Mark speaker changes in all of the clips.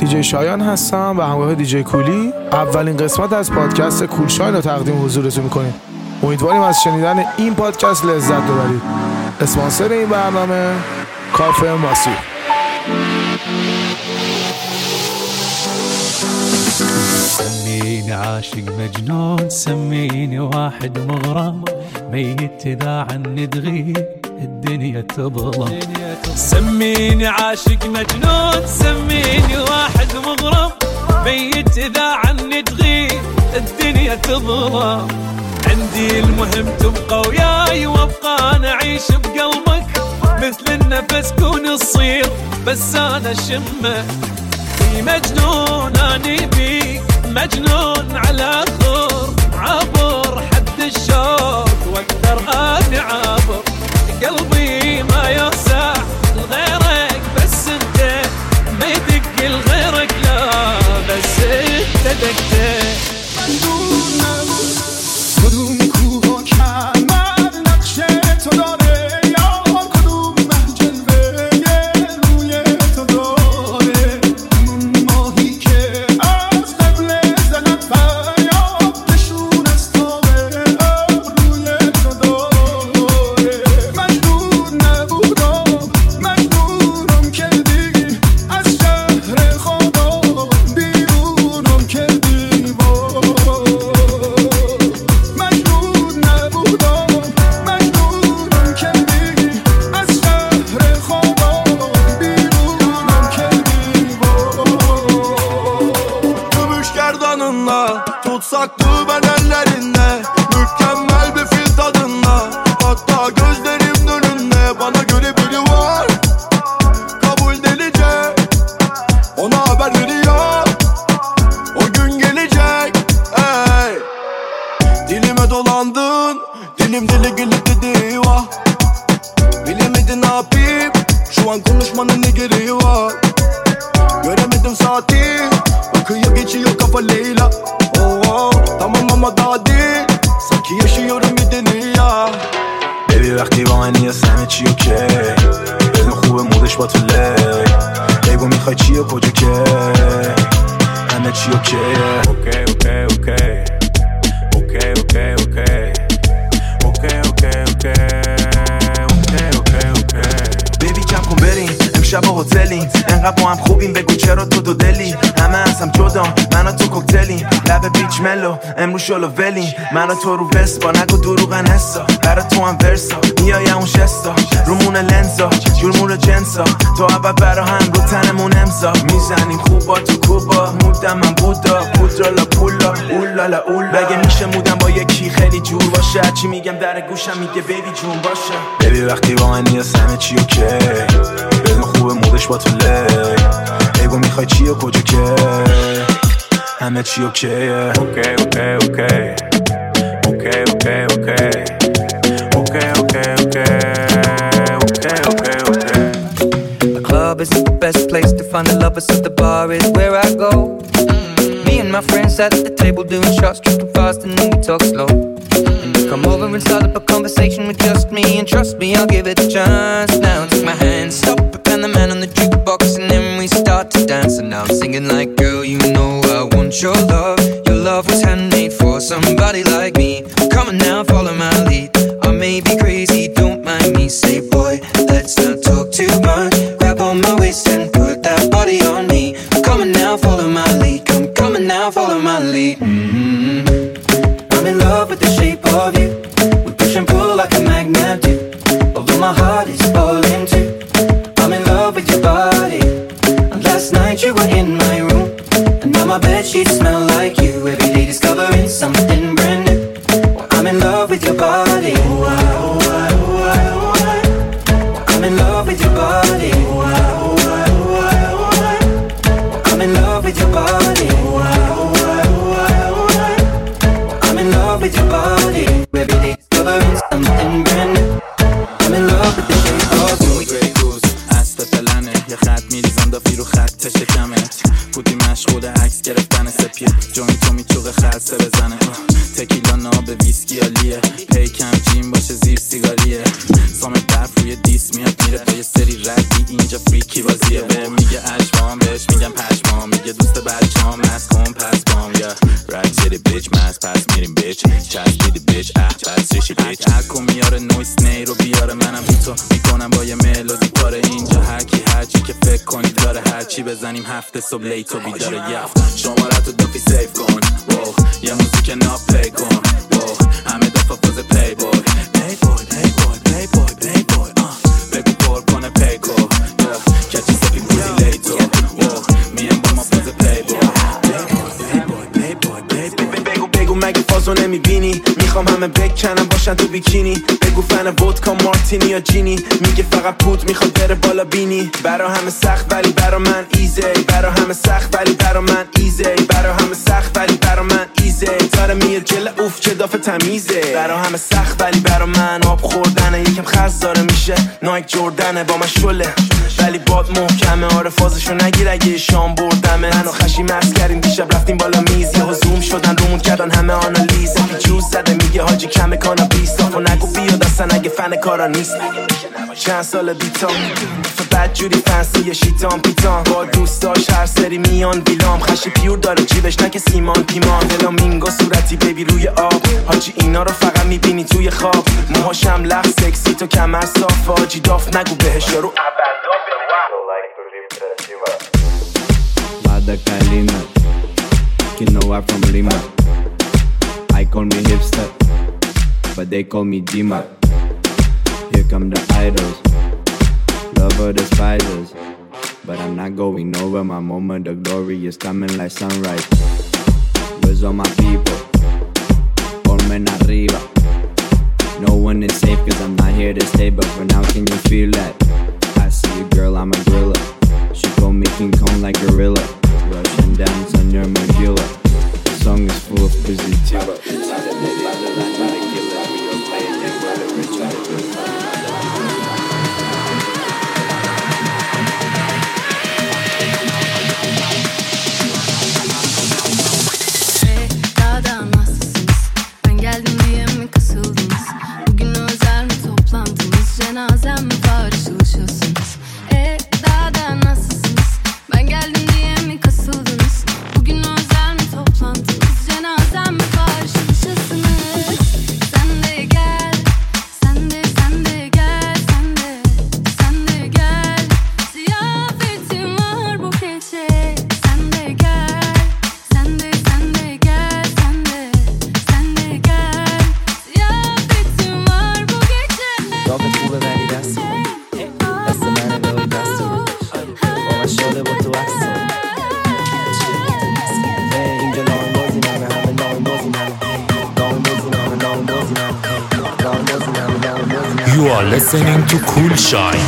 Speaker 1: دیجی شایان هستم و همراه دیجی کولی اولین قسمت از پادکست کول شاین رو تقدیم حضورتون میکنیم. امیدواریم از شنیدن این پادکست لذت ببرید. اسپانسر این برنامه کافه ماسو.
Speaker 2: سميني عاشق مجنون، سميني واحد مغرم، ميت إذا عني تغيب الدنيا تظلم. سميني عاشق مجنون، سميني واحد مغرم، ميت إذا عني تغيب الدنيا تظلم. عندي المهم تبقى وياي وابقى أنا أعيش بقلبك، مثل النفس كون تصير بس أنا شمك. في مجنون أني بيك، مجنون على خور، عبر حد الشوق واقدر اني عابر. قلبي ما يوسع لغيرك بس انت، ما يدق لغيرك لا بس انت دقت.
Speaker 3: کدوم کوه و کمر نقشه تو داره، یا کدوم جلوه روی تو داره. اون ماهی که از قبل زدن فریاد نشون از تابه روی تو داره. مجنون نبودم، مجنونم کردی، از شهر خدا بیرونم کردی.
Speaker 4: Tutsaktı ben ellerinde, mükemmel bir fil tadında. Hatta gözlerim önünde, bana göre biri var, kabul delice. Ona haber veriyor, o gün gelecek. Ey, dilime dolandın, dilim dili gelip dedi vah. Bilemedin ne yapayım, şu an konuşmanın ne gereği var. Göremedim saati, akıyor geçiyor kafa Leyla. تمام اما دادی سکی yaşıyorum bir dünya. Baby وقتی با من نیست همه چی اوکی، بدون خوبه مودش با تو لی. بگو میخوای چی و کجا که همه چی اوکیه. اوکی اوکی اوکی اوکی اوکی اوکی اوکی اوکی اوکی اوکی اوکی. بیبی کم کن بریم امشب هتلیم، انقدر با هم خوبیم بگو چرا تو دو دلی. همه از هم جدا من و تو کوکتلیم، لب بیچ ملو امروز شلو ولیم. من و تو رو وسپا نگو دروغن حسا، برا تو هم ورسا میای اون شستا. رومون لنزا جرمون جنسا، تو اول برا هم رو تنمون امضا. میزنیم خوبا تو کوبا، مودم من بودا پودرالا پولا اولالا اول. بگه میشه مودم با یکی خیلی جور باشه، هرچی میگم در گوشم میگه بیبی جون باشه. بیبی وقتی با من نیست همه چی اوکی، بدون خوبه مودش با تو لی. بگو میخوای چی و کجا که همه چی اوکیه. اوکی اوکی اوکی اوکی اوکی اوکی اوکی اوکی اوکی اوکی اوکی.
Speaker 5: The club isn't the best place to find the lovers, so the bar is where I go. Me and my friends sat at the table doing shots, tripping fast and then we talk slow. And you come over and start up a conversation with just me, and trust me, I'll give it a chance. Now take my hand, stop it, and the man on the jukebox, and then we start to dance. And now I'm singing like, girl, you know I want your love. Your love was handmade for somebody like me. Come on now, follow my lead. I may be crazy, don't mind me. Say, boy, let's not talk too much. Grab on my waist and put that body on me. Come on now, follow my lead. Come on now, follow my lead. I'm in love with the shape of you. We push and pull like a magnet do. Although my heart is falling too. I'm in love with your body. And last night you were in my room, and now my bedsheets smell like you. Every day discovering something brand new. Well, I'm in love with your body. I'm in love with your body. I'm in love with your body. I'm in love with your body. Every day discovering something brand new. I'm in love with the shape of you. یه خط میریزم دافی رو خط شکمت. بودی مشغول عکس گرفتن سپید، جوین تو میچوقه خلصه بزنه. تکیلا ناب ویسکی عالیه، پیکم جیم باشه زیر سیگاریه. سام برف روی دیس میاد میره تا یه سری ردی، اینجا فریکی بازیه. به میگه اشوام بهش میگم پشمام، میگه
Speaker 6: پس میریم بیچ چسبیدی بیچ بس ریشی بیچ هرکو میاره نویس نی رو بیاره منم بی تو میکنم با یه ملودی کاره اینجا هرچی که فکر کنی داره هرچی بزنیم هفته صبح لیتو بیداره یفت شمارتو دافی سیف کن یه موزیک ناب پلی کن همه دفعه فاز پلی بوی بگو پر کنه پیکو کچی سپی بودی لیتو میم با ما فاز پلی بوی بگو مگه فازو نمیبینی میخوام همه بکنم باشن تو بیکینی بگو فن ودکا مارتینی یا جینی میگه فقط پود میخواد بره بالا بینی برا همه سخت ولی برا من ایزی برا همه سخت ولی برا من ایزی برا همه سخت ولی برا من ایزی داره میاد جل اوف چه دافه تمیزه برا همه سخت ولی برا من آب خوردنه یکم خز داره میشه نایک جردنه با من شله ولی باد محکمه آره فازشو نگیر اگه شام بردمه منو خشی مست کردیم دیشب رفتیم بالا میز یهو زوم شدن رومون کردن همه آنالیز جوز زده میگه حاجی کمه کانابیس و نگو بیاد اصلا اگه فن کارا نیست چند سال بیتام بد جوری فنسی شیطان پیتان با دوستاش هر سری میان ویلام خشی پیور داره جیبش نه که سیمان پیمان فلامینگو صورتی بیبی روی آب حاجی اینا رو فقط میبینی توی خواب موهاشم لخ سکسی تو کمر صاف حاجی داف نگو بهش رو
Speaker 7: Mada Kalina, you know I'm from Lima. I call me hipster, but they call me Dima. Here come the idols, love or despisers. But I'm not going over my moment, the glory is coming like sunrise. Where's all my people? Ponme arriba. No one is safe cause I'm not here to stay, but for now can you feel that? I see you girl, I'm a gorilla. She call me King Kong like gorilla. Russian dance on your medulla. The song is full of positivity.
Speaker 8: Cenazem mi var çalışıyorsunuz? Daha nasılsınız? Ben geldim diye mi kasıldınız? Bugün özel mi toplantınız? Cenazem mi var çalışıyorsunuz? Sen de gel, sen de gel, sen de gel. Ziyafetim var bu gece. Sen de gel, sen de gel, sen de gel. Ziyafetim var bu gece.
Speaker 9: داغ خوبه ولی دست منه داری دست با من شده با تو اصلا اینجا لاین بازی منه همه لاین بازی منه لاین بازی منه لاین بازی منه لاین بازی منه لاین بازی منه
Speaker 2: You are listening to Cool Shine.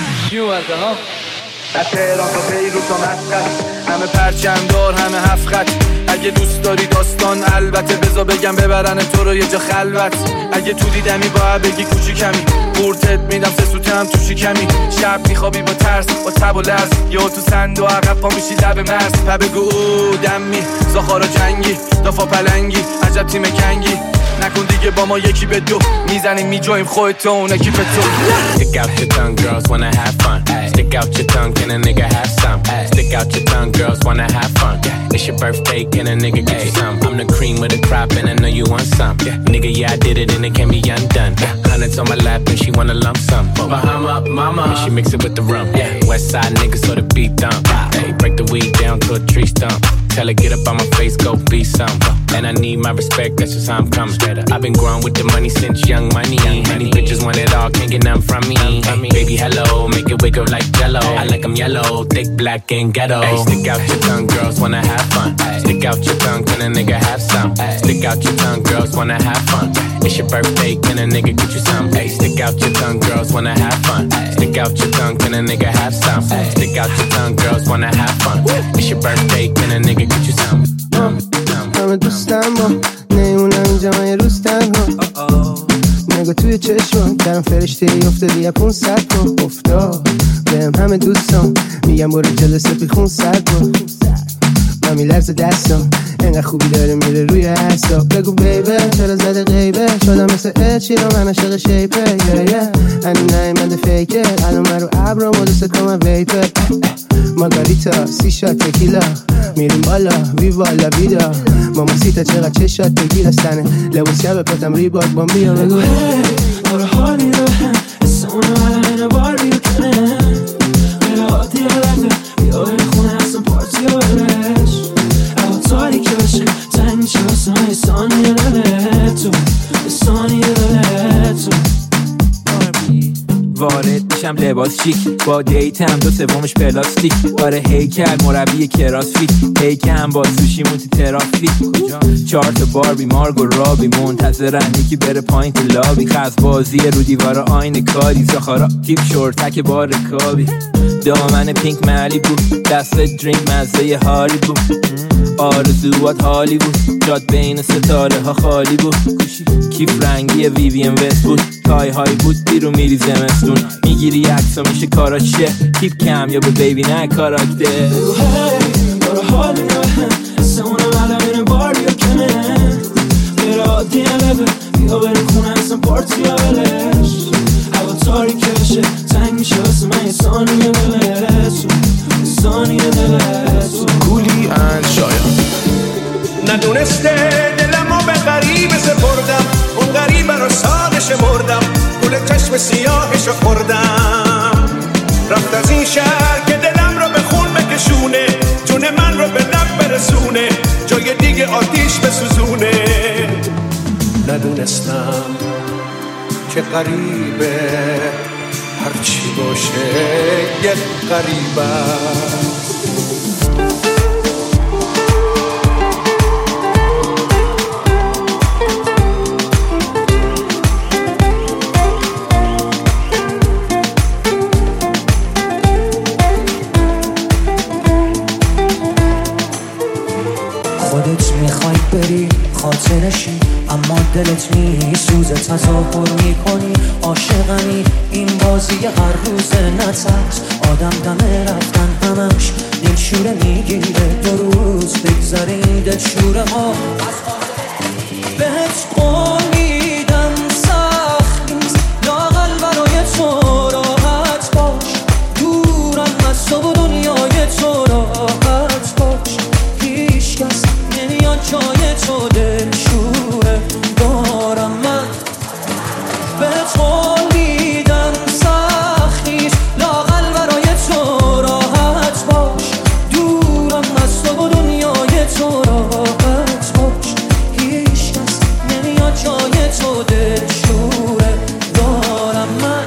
Speaker 4: تهران تا بیروت تا مسقط همه پرچمدار همه هفت خط اگه دوست داری داستان البته بذار بگم ببرن تو رو یه جا خلوت اگه تو دیدمی باید بگی کوچیکمی قورتت میدم سه سوته هم تو شکمی شب میخوابی با ترس با تب و لرز یا تو سند و عقب پا میشی لب مرز و بگو او دمی زاخارا جنگی دافا پلنگی عجب تیم کنگی نکن دیگه با ما یکی به دو میزنیم میجاییم خودت و اون اکیپ تو
Speaker 6: Stick out your tongue, girls wanna have fun. Stick out your tongue, can a nigga have some? Stick out your tongue, girls wanna have fun. It's your birthday, can a nigga get you some? I'm the cream of the crop and I know you want some. Nigga, yeah, I did it and it can't be undone. Hundreds on my lap and she wanna lump some. Bahama, mama, and she mix it with the rum. West side niggas so the beat thump. Hey, break the weed down to a tree stump. Tell her get up on my face, go be some. And I need my respect, that's just how I'm coming. I've been growing with the money since young money. Honey bitches want it all, can't get nothing from me. Baby, hello, make it wiggle like jello. I like them yellow, thick, black, and ghetto. Hey, stick out your tongue, girls wanna have fun. Stick out your tongue, can a nigga have some? Stick out your tongue, girls wanna have fun. It's your birthday, can a nigga get you some? Hey, stick out your tongue, girls wanna have fun. Stick out your tongue, can a nigga have some? Stick out your tongue, girls wanna have fun. It's your birthday, can a nigga get you some?
Speaker 9: همه دوستم با نیمونم اینجا من یه روز تنها نگاه توی چشم درم فرشته افتادی یا 500 تا افتاد بهم همه دوستم میگم برو جلسه بی خون سرد با من میلرزه دستم انقدر خوبی داره میره روی حساب بگو بیبه چرا زده غیبه شدم مثل اچی رو من عشق شیپه هنو نایمنده فیکه الان من رو عبرم و دوست کنم ویپه مارگاریتا 3 شات تکیلا میریم بالا ویوا لا ویدا ماماسیتا چقدر چشات بگیر استنه لباس شب پاتم ریباک بامبیا بگو
Speaker 10: آره حالی داره اسمونه من باری کنه غیر عادی علفه بیا بری خونه اصلا پارتی و برش اما تاریک بشه تنگ میشه واسه من ثانیه داره تو ثانیه داره تو
Speaker 11: وارد میشم لباس شیک با دیتم 2/3 پلاستیک آره هیکل مربی کراسفیت هیکم با سوشیمون تو ترافیک 4 تا باربی مارگ و رابی منتظرن یکی بره پایین تو لابی خز بازی رو دیوار آین کاری زخارا تیپ شورتک بار کابی دامن پینک ملی بود دست درینک مزه هاری بود آرزوات حالی بود جاد بین ستاره ها خالی بود کیف رنگی ویوین وست بود تای های بود بیرو میری زمستون میگیری عکسا میشه کارا چیه کیپ کم یا به بیبی نه کاراکتر
Speaker 10: داره حالی نه اسمونه ملمین باری کنه غیر عادی علفه بیا بری خونه اصلا پارتی یا بلش هوا تاریکه بشه تنگ میشه واسه من ثانیه دله تو ثانیه دله تو
Speaker 1: کولی اند شایان
Speaker 3: ندونسته دلمو به غریبه سپردم اون غریبه رو سالش بردم گل چشم سیاهش خوردم رفت از این شهر که دلم رو به خون بکشونه جون من رو به لب برسونه جای دیگه آتیش بسوزونه ندونستم که غریبه هرچی باشه یک غریبه
Speaker 12: بری خاطرشی اما دلت میسوزه تظاهر میکنی عاشقمی این بازی هر روز نترس آدم دمه رفتن همش دلشوره میگیره 2 روز بگذره این دلشوره ها از بهت قول میدم سخت نیست لااقل برای تو راحت باش دورم از تو و دنیای تو راحت باش هیچ کس نمیاد جای تو دلشوره دارم من بهت قول میدم سخت نیست لااقل برای تو راحت باش دورم از تو و دنیای تو راحت باش هیچ کس نمیاد جای تو دلشوره دارم من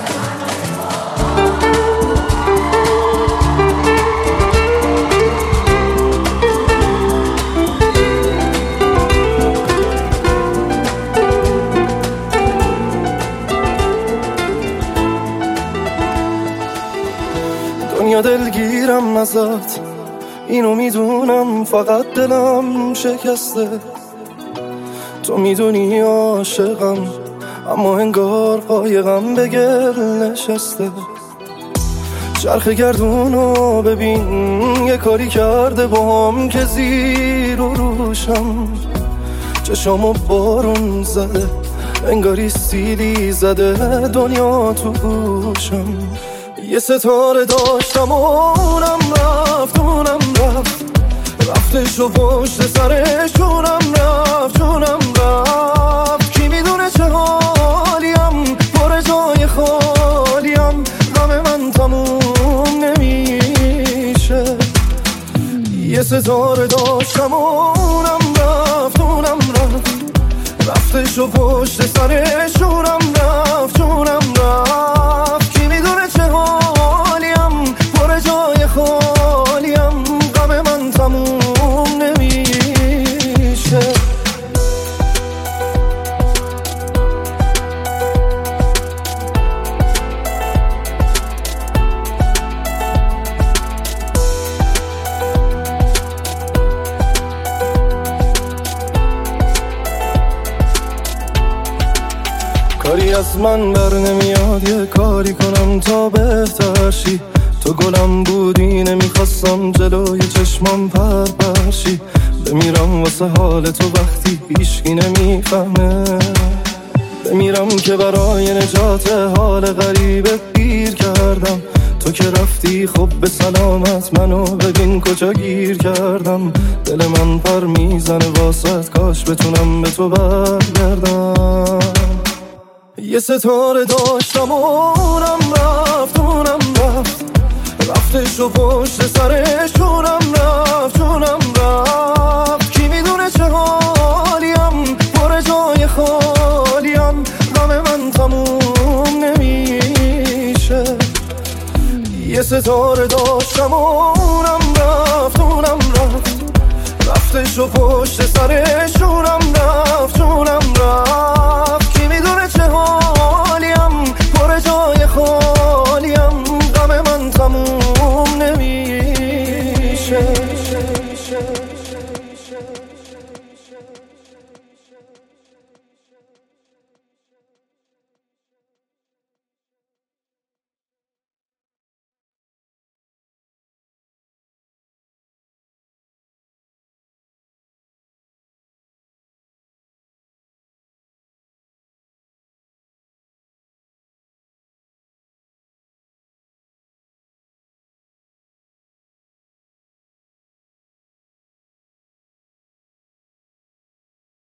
Speaker 13: دنیا دلگیرم ازت اینو میدونم فقط دلم شکسته تو میدونی عاشقم اما انگار قایقم به گل نشسته چرخ گردونو ببین یه کاری کرده با هم که زیر و روشم چشامو بارون زده انگاری سیلی زده دنیا تو گوشم یه ستاره داشتم و اونم رفت رفتش و پشت سرشونم رفت جونم رفت کی میدونه چه حالیم پر جای خالیم غم من تموم نمیشه یه ستاره داشتم و اونم رفت رفتش و پشت سرشونم رفت جونم رفت کی میدونه چه حالیم پر جای خالیم غم من تموم نمیشه کاری از من بر نمیاد یه کاری کنم تا بهتر شی تو گلم بودی نمیخواستم جلوی چشمام پرشی بمیرم واسه حال تو وقتی هیچکی نمیفهمه بمیرم که برای نجات حال غریبه گیر کردم تو که رفتی خب به سلامت، منو ببین کجا گیر کردم. دل من پر میزنه واسط، کاش بتونم به تو برگردم. یه ستاره داشتم اونم رفت، اونم رفت، رفتش و پشت سرش جونم رفت، جونم رفت. کی میدونه چه حالیم، پر جای خالیم، غم من تموم نمیشه. یه ستاره داشتم اونم رفت، اونم رفت، رفتش و پشت سرش جونم رفت، جونم رفت. کی میدونه چه حالیم، پر جای خالیم،